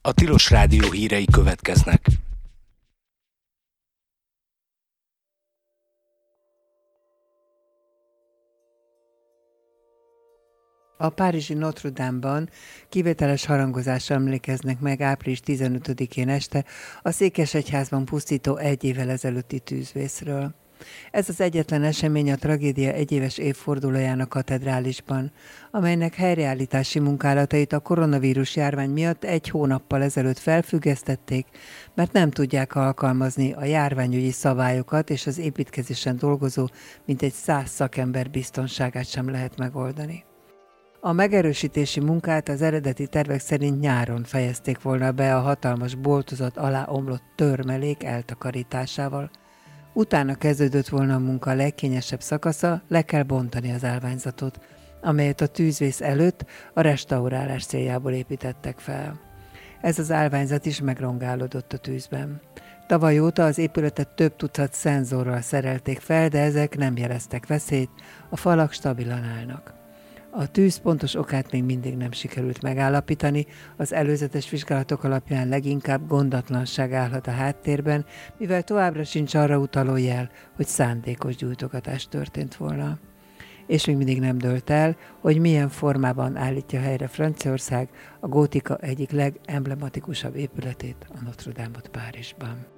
A Tilos Rádió hírei következnek. A párizsi Notre Dame-ban kivételes harangozásra emlékeznek meg április 15-én este a Székesegyházban pusztító 1 évvel ezelőtti tűzvészről. Ez az egyetlen esemény a tragédia egyéves évfordulóján a katedrálisban, amelynek helyreállítási munkálatait a koronavírus járvány miatt 1 hónappal ezelőtt felfüggesztették, mert nem tudják alkalmazni a járványügyi szabályokat, és az építkezésen dolgozó mintegy 100 szakember biztonságát sem lehet megoldani. A megerősítési munkát az eredeti tervek szerint nyáron fejezték volna be a hatalmas boltozat alá omlott törmelék eltakarításával. Utána kezdődött volna a munka legkényesebb szakasza, le kell bontani az állványzatot, amelyet a tűzvész előtt a restaurálás céljából építettek fel. Ez az állványzat is megrongálódott a tűzben. Tavaly óta az épületet több tucat szenzorral szerelték fel, de ezek nem jeleztek veszélyt, a falak stabilan állnak. A tűz pontos okát még mindig nem sikerült megállapítani, az előzetes vizsgálatok alapján leginkább gondatlanság állhat a háttérben, mivel továbbra sincs arra utaló jel, hogy szándékos gyújtogatás történt volna. És még mindig nem dőlt el, hogy milyen formában állítja helyre Franciaország a gótika egyik legemblematikusabb épületét, a Notre Dame-ot Párizsban.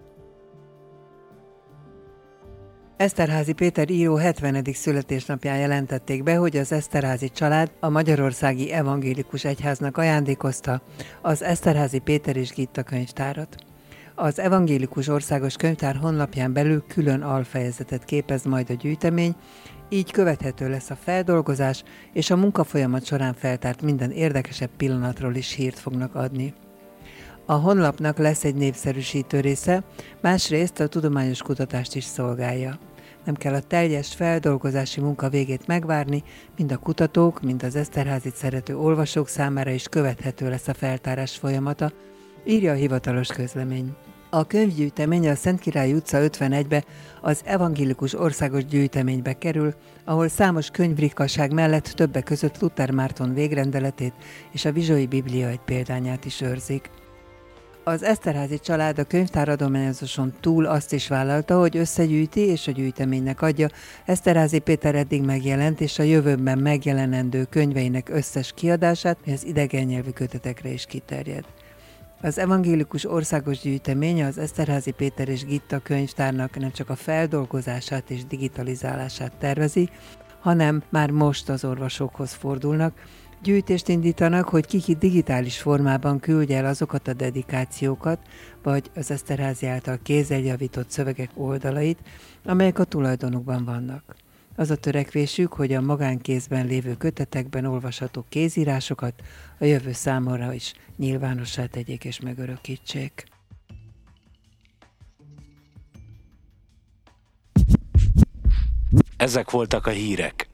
Eszterházy Péter író 70. születésnapján jelentették be, hogy az Eszterházy család a Magyarországi Evangélikus Egyháznak ajándékozta az Eszterházy Péter és Gitta könyvtárat. Az Evangélikus Országos Könyvtár honlapján belül külön alfejezetet képez majd a gyűjtemény, így követhető lesz a feldolgozás, és a munkafolyamat során feltárt minden érdekesebb pillanatról is hírt fognak adni. A honlapnak lesz egy népszerűsítő része, másrészt a tudományos kutatást is szolgálja. Nem kell a teljes feldolgozási munka végét megvárni, mind a kutatók, mind az Eszterházit szerető olvasók számára is követhető lesz a feltárás folyamata, írja a hivatalos közlemény. A könyvgyűjtemény a Szentkirály utca 51-be az Evangélikus Országos Gyűjteménybe kerül, ahol számos könyvrikaság mellett többek között Luther Márton végrendeletét és a Vizsói Biblia egy példányát is őrzik. Az Eszterházy család a könyvtáradományozáson túl azt is vállalta, hogy összegyűjti és a gyűjteménynek adja Eszterházy Péter eddig megjelent és a jövőben megjelenendő könyveinek összes kiadását, mely az idegen nyelvű kötetekre is kiterjed. Az Evangélikus Országos Gyűjtemény az Eszterházy Péter és Gitta könyvtárnak nem csak a feldolgozását és digitalizálását tervezi, hanem már most az olvasókhoz fordulnak, gyűjtést indítanak, hogy ki digitális formában küldje el azokat a dedikációkat, vagy az Eszterházy által kézzel javított szövegek oldalait, amelyek a tulajdonukban vannak. Az a törekvésük, hogy a magánkézben lévő kötetekben olvasható kézírásokat a jövő számára is nyilvánossá tegyék és megörökítsék. Ezek voltak a hírek.